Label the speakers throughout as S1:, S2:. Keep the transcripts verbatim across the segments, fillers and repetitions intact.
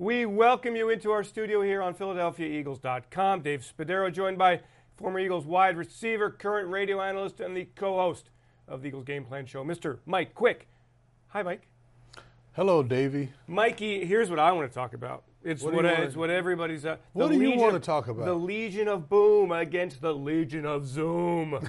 S1: We welcome you into our studio here on Philadelphia Eagles dot com. Dave Spadaro, joined by former Eagles wide receiver, current radio analyst, and the co-host of the Eagles Game Plan Show, Mister Mike Quick. Hi, Mike.
S2: Hello, Davey.
S1: Mikey, here's what I want to talk about. It's
S2: what,
S1: what,
S2: wanna,
S1: it's what everybody's... Uh,
S2: what do
S1: Legion,
S2: you want to talk about?
S1: The Legion of Boom against the Legion of Zoom.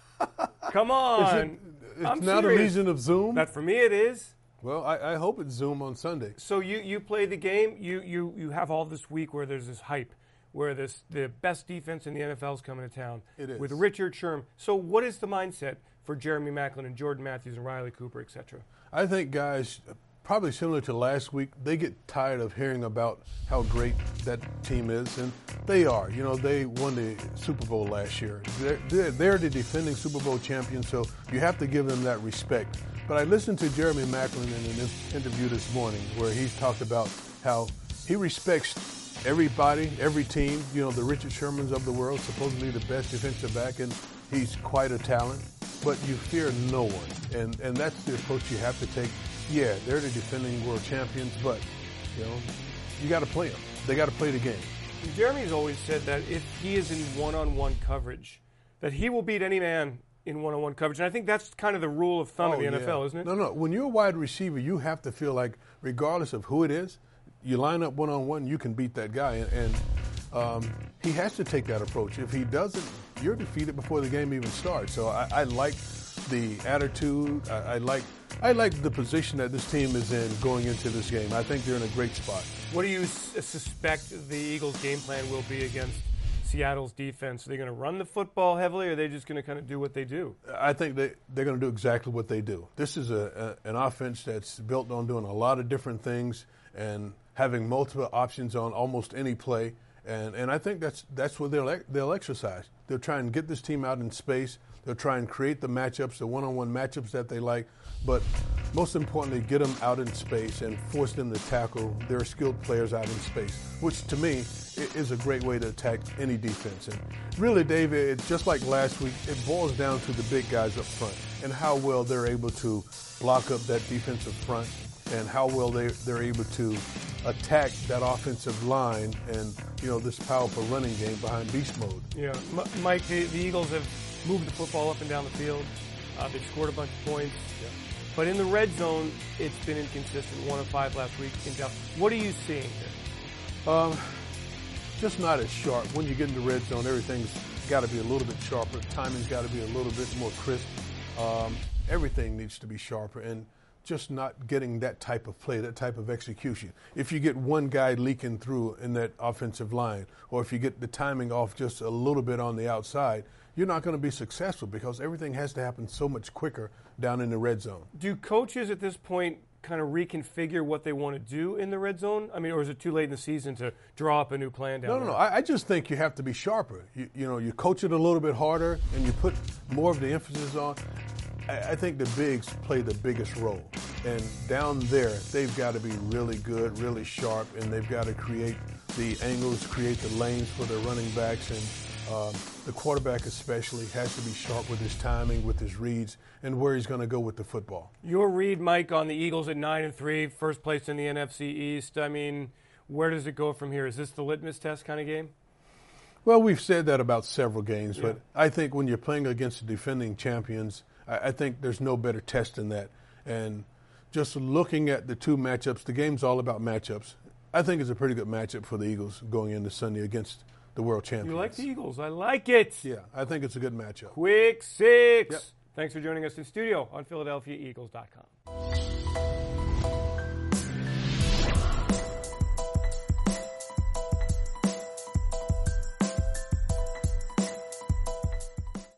S1: Come on.
S2: It, it's
S1: I'm
S2: not
S1: serious.
S2: a Legion of Zoom?
S1: That for me it is.
S2: Well, I, I hope it's Zoom on Sunday.
S1: So you, you play the game. You, you you have all this week where there's this hype, where this the best defense in the N F L is coming to town.
S2: It is.
S1: With Richard Sherman. So what is the mindset for Jeremy Maclin and Jordan Matthews and Riley Cooper, et cetera?
S2: I think guys, probably similar to last week, they get tired of hearing about how great that team is, and they are. You know, they won the Super Bowl last year. They're, they're, they're the defending Super Bowl champions, so you have to give them that respect. But I listened to Jeremy Maclin in an interview this morning where he's talked about how he respects everybody, every team, you know, the Richard Shermans of the world, supposedly the best defensive back, and he's quite a talent. But you fear no one, and, and that's the approach you have to take. Yeah, they're the defending world champions, but, you know, you got to play them. They got to play the game.
S1: Jeremy's always said that if he is in one-on-one coverage, that he will beat any man in one-on-one coverage. And I think that's kind of the rule of thumb
S2: oh,
S1: in the
S2: yeah.
S1: N F L, isn't it?
S2: No, no. When you're a wide receiver, you have to feel like, regardless of who it is, you line up one-on-one, you can beat that guy. And, and um, he has to take that approach. If he doesn't, you're defeated before the game even starts. So I, I like the attitude. I, I like I like the position that this team is in going into this game. I think they're in a great spot.
S1: What do you s- suspect the Eagles' game plan will be against Seattle's defense? Are they going to run the football heavily, or are they just going to kind of do what they do?
S2: I think they, they're going to do exactly what they do. This is a, a an offense that's built on doing a lot of different things and having multiple options on almost any play. And, and I think that's that's what they'll they'll exercise. They'll try and get this team out in space. They'll try and create the matchups, the one-on-one matchups that they like. But most importantly, get them out in space and force them to tackle their skilled players out in space, which to me is a great way to attack any defense. And really, David, it's just like last week, it boils down to the big guys up front and how well they're able to block up that defensive front and how well they, they're able to attack that offensive line and, you know, this powerful running game behind beast mode.
S1: Yeah, M- Mike, the, the Eagles have moved the football up and down the field. Uh, they've scored a bunch of points.
S2: Yeah.
S1: But in the red zone, it's been inconsistent. One of five last week. What are you seeing here?
S2: Um, just not as sharp. When you get in the red zone, everything's got to be a little bit sharper. Timing's got to be a little bit more crisp. Um, everything needs to be sharper, and just not getting that type of play, that type of execution. If you get one guy leaking through in that offensive line, or if you get the timing off just a little bit on the outside, you're not going to be successful because everything has to happen so much quicker down in the red zone.
S1: Do coaches at this point kind of reconfigure what they want to do in the red zone? I mean, or is it too late in the season to draw up a new plan down
S2: No,
S1: there?
S2: no, no. I, I just think you have to be sharper. You, you know, you coach it a little bit harder and you put more of the emphasis on. I, I think the bigs play the biggest role. And down there, they've got to be really good, really sharp, and they've got to create the angles, create the lanes for their running backs. And um, the quarterback especially has to be sharp with his timing, with his reads, and where he's going to go with the football.
S1: Your read, Mike, on the Eagles at nine and three, first place in the N F C East. I mean, where does it go from here? Is this the litmus test kind of game?
S2: Well, we've said that about several games,
S1: Yeah.
S2: but I think when you're playing against the defending champions, I, I think there's no better test than that. And just looking at the two matchups, the game's all about matchups. I think it's a pretty good matchup for the Eagles going into Sunday against the world champions.
S1: You like the Eagles. I like it.
S2: Yeah, I think it's a good matchup.
S1: Quick six.
S2: Yep.
S1: Thanks for joining us in studio on Philadelphia Eagles dot com.